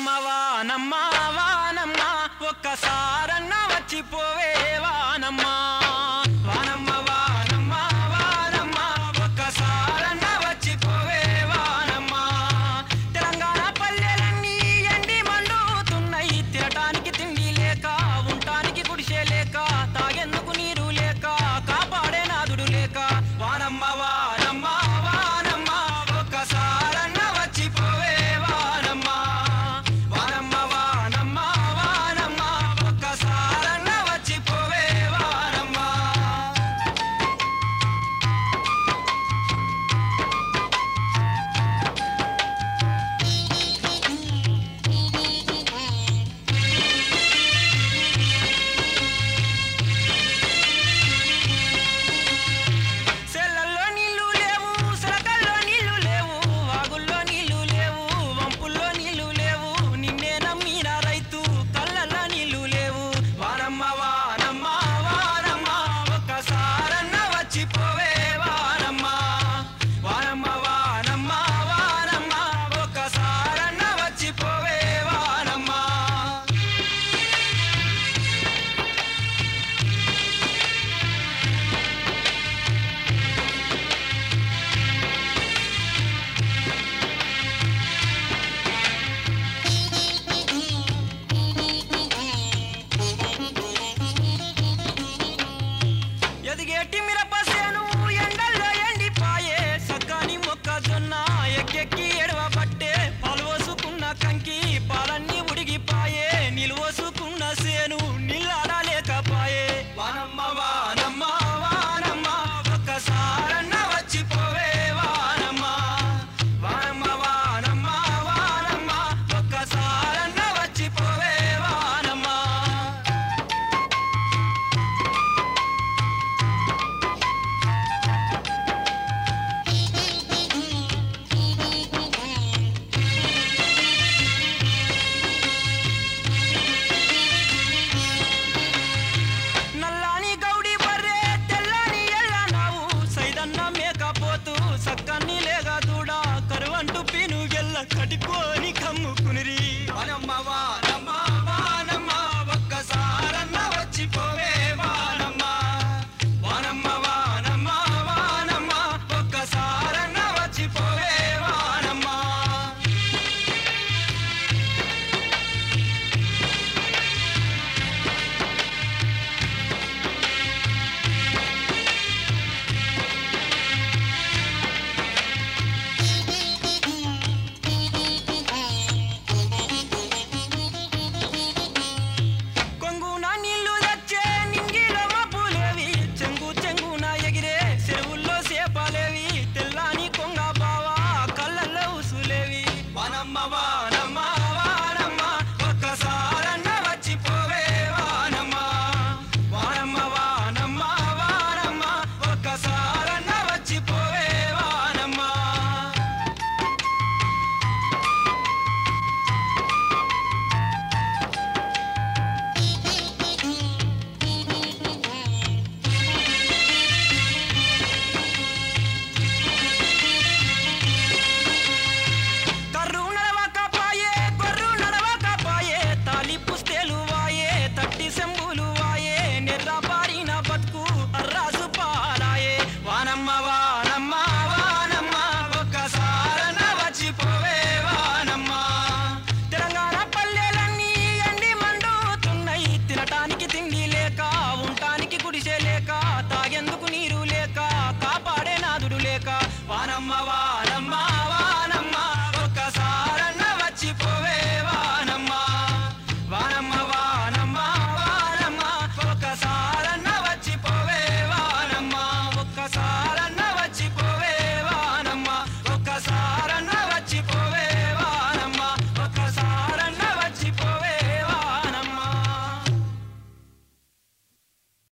వానమ్మ వానమ్మ ఒక్కసారన్న వచ్చిపోవే వానమ్మ వానమ్మ వానమ్మ వానమ్మ ఒక్కసారన్న వచ్చిపోవే వానమ్మ తెలంగాణ పల్లెలన్నీ ఎండి మండుతున్నాయి తినటానికి తిండి లేక ఉండటానికి గుడిసె లేక తాగేందుకు నీరు లేక కాపాడే నాదుడు లేక వానమ్మ వానమ్మ వానమ్మ ఒక్కసారన్న వచ్చిపోవే వానమ్మ వానమ్మ వానమ్మ వానమ్మ ఒక్కసారన్న వచ్చిపోవే వానమ్మ సెల్లల్లో నీళ్లు లేవు సరకల్లో నీళ్లు లేవు వాగుల్లో నీళ్లు లేవు వంపుల్లో నీళ్లు లేవు నిన్నే నమ్మిన రైతు కళ్ళల్లో నీళ్లు లేవు వానమ్మ వానమ్మ వానమ్మ ఒక్కసారన్న వచ్చిపోవే వానమ్మ వానమ్మ వానమ్మ వానమ్మ ఒక్కసారన్న వచ్చిపోవే వానమ్మ ఎదిగేటి మిరపసేను ఎండల్లో ఎండిపాయే సగ్గాని మొక్కజొన్న ఎక్కెక్కి ఎడవబట్టే పాలు పోసుకున్న కంకి పాలన్నీ ఉడిగిపాయే నిలువోసుకున్న సేను నిల్లాడలేకపాయే వానమ్మ వానమ్మ వానమ్మ ఒక్కసారన్న వచ్చిపోవే వానమ్మ వానమ్మ వానమ్మ వానమ్మ ఒక్కసారన్న వచ్చిపోవే వానమ్మ నల్లాని గౌడి బర్రె తెల్లని ఎల్ల నావు సైదన్న మేకపోతూ సక్కన్ని లేగా దూడ కరువంటు పీనుగెల్ల కటుకోని